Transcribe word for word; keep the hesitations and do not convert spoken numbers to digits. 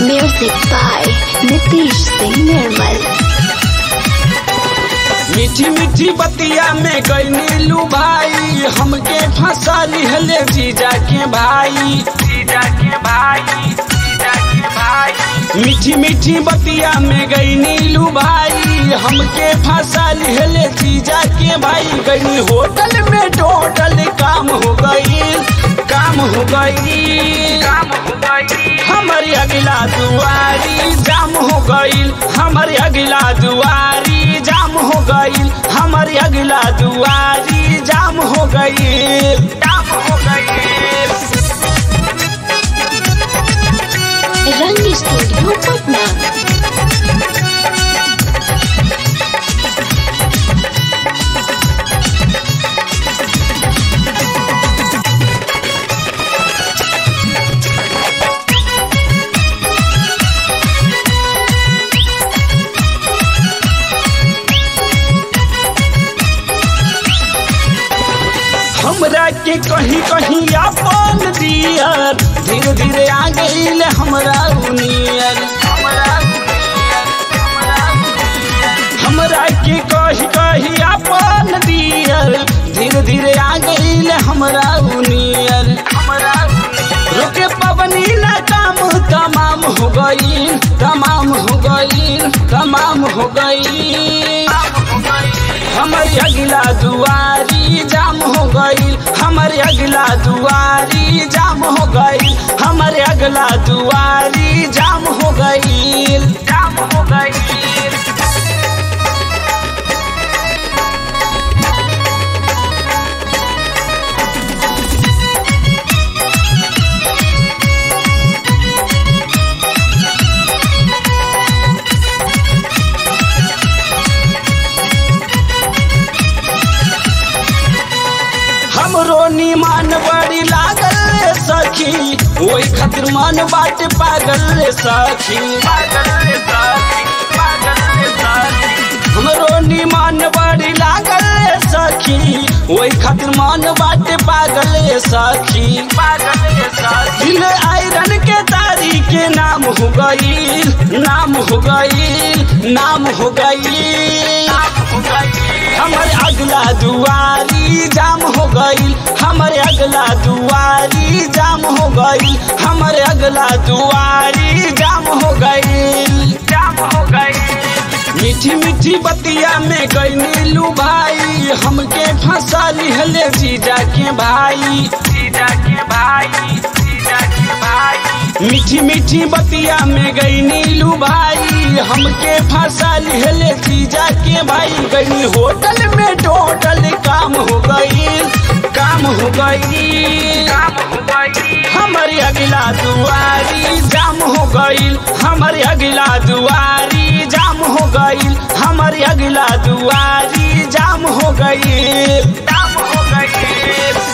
Music by Nitish Singh Nirmal। मीठी मीठी बतिया में गई लू भाई, हमके फंसा लिहले जीजा के भाई, जीजा के भाई, जीजा के भाई। मीठी मीठी बतिया में गई नीलू भाई, हमके फंसा लिहले जीजा के भाई। गई होटल में टोटल काम हो गई, काम हो गई, काम हो गई। हमारी अगला दुआरी जाम हो गई, हमारी अगला दुआरी जाम हो गई, हमारी अगला दुआरी जाम हो गई, जाम हो गई। रंग स्टूडियो पटना। हमरा के कहीं कहीं अपन दियर, धीरे धीरे आ गईल हमरा उनियर। हमरा के कहीं कहीं अपन दियर, धीरे धीरे आ गईल हमरा उनियर। रुके पवनी ना काम तमाम हो गई, तमाम हो गई, तमाम हो गई। हमारी अगला दुआरी जाम हो गई, हमारे अगला दुआरी जाम हो गई, हमारे अगला दुआरी जाम हो गई, जाम हो गई। हमरो निमान बड़ी लागल सखी, वही खातिर मन बाट पागल सखी, पागल सखी, पागल सखी। हमरो निमान बड़ी लागल सखी, वही खातिर मन बाट पागल सखी, पागल सखी। दिल आयरन के तारी के नाम हो गई, नाम हो गई, नाम हो गई, नाम हो गई। हमारे अगला दुआरी जाम हो गई, हमारे अगला दुआरी जाम हो गई, हमारे अगला दुआरी जाम हो गई, जाम हो गई। मीठी मीठी बतिया में गई नीलू भाई, हमके फंसा लिहले जीजा के भाई, जीजा के भाई, जीजा के भाई। मीठी मीठी बतिया में गई नीलू भाई, हमके फंसा लिहले जीजा के भाई। गई होटल में टोटल काम हो गई, काम हो गई, काम हो गई। हमारी अगला दुआरी जाम हो गई, हमारी अगला दुआरी जाम हो गई, हमारी अगला दुआरी जाम हो गई, जाम हो गई।